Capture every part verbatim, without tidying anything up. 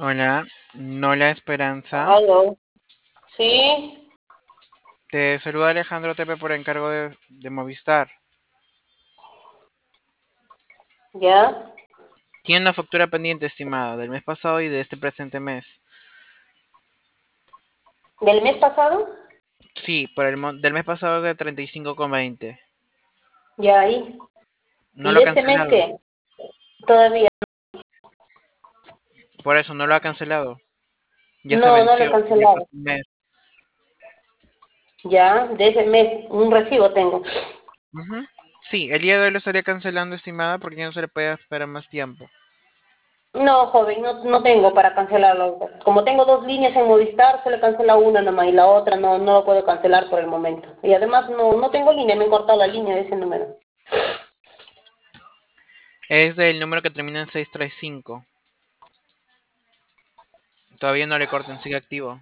Hola, Nola Esperanza. Aló. Sí, Te saluda Alejandro Tepe por encargo de, de Movistar. ya. Tiene una factura pendiente estimada del mes pasado y de este presente mes. ¿Del mes pasado? Sí, por el mon- del mes pasado es de treinta y cinco con veinte. Ya ahí. No ¿Y lo ha de este mes cancelado. qué? Todavía. Por eso no lo ha cancelado. Ya se No, no lo he venció. Ya pasó cancelado. un mes. Ya, de ese mes, un recibo tengo. Ujú. Sí, el día de hoy lo estaría cancelando, estimada, porque ya no se le puede esperar más tiempo. No, joven, no, no tengo para cancelarlo. Como tengo dos líneas en Movistar, solo he cancelado una nomás y la otra no, no lo puedo cancelar por el momento. Y además no, no tengo línea, me han cortado la línea de ese número. Es del número que termina en seis tres cinco. Todavía no le corten, sigue activo.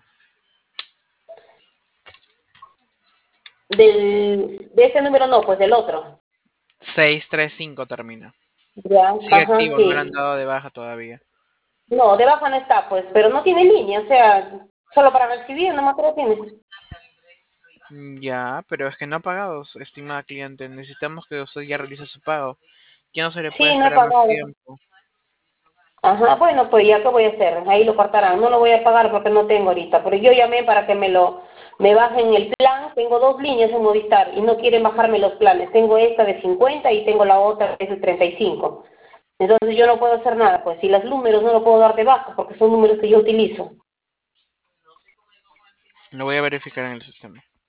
Del, de ese número no, pues del otro. seis tres cinco termina. Ya, Sigue ajá, activo, no le han sí. dado de baja todavía. No, de baja no está, pues, pero no tiene línea, o sea, solo para recibir, nomás que lo tiene. Mm, Ya, pero es que no ha pagado, estimada cliente. Necesitamos que usted ya realice su pago. Ya no se le puede Sí, no he esperar más pagado. tiempo. Ajá, bueno, pues ya qué voy a hacer, ahí lo cortarán. No lo voy a pagar porque no tengo ahorita, pero yo llamé para que me lo me bajen el plan. Tengo dos líneas en Movistar y no quieren bajarme los planes. Tengo esta de cincuenta y tengo la otra que es de treinta y cinco. Entonces yo no puedo hacer nada, pues si los números no lo puedo dar de baja porque son números que yo utilizo. Lo voy a verificar en el sistema.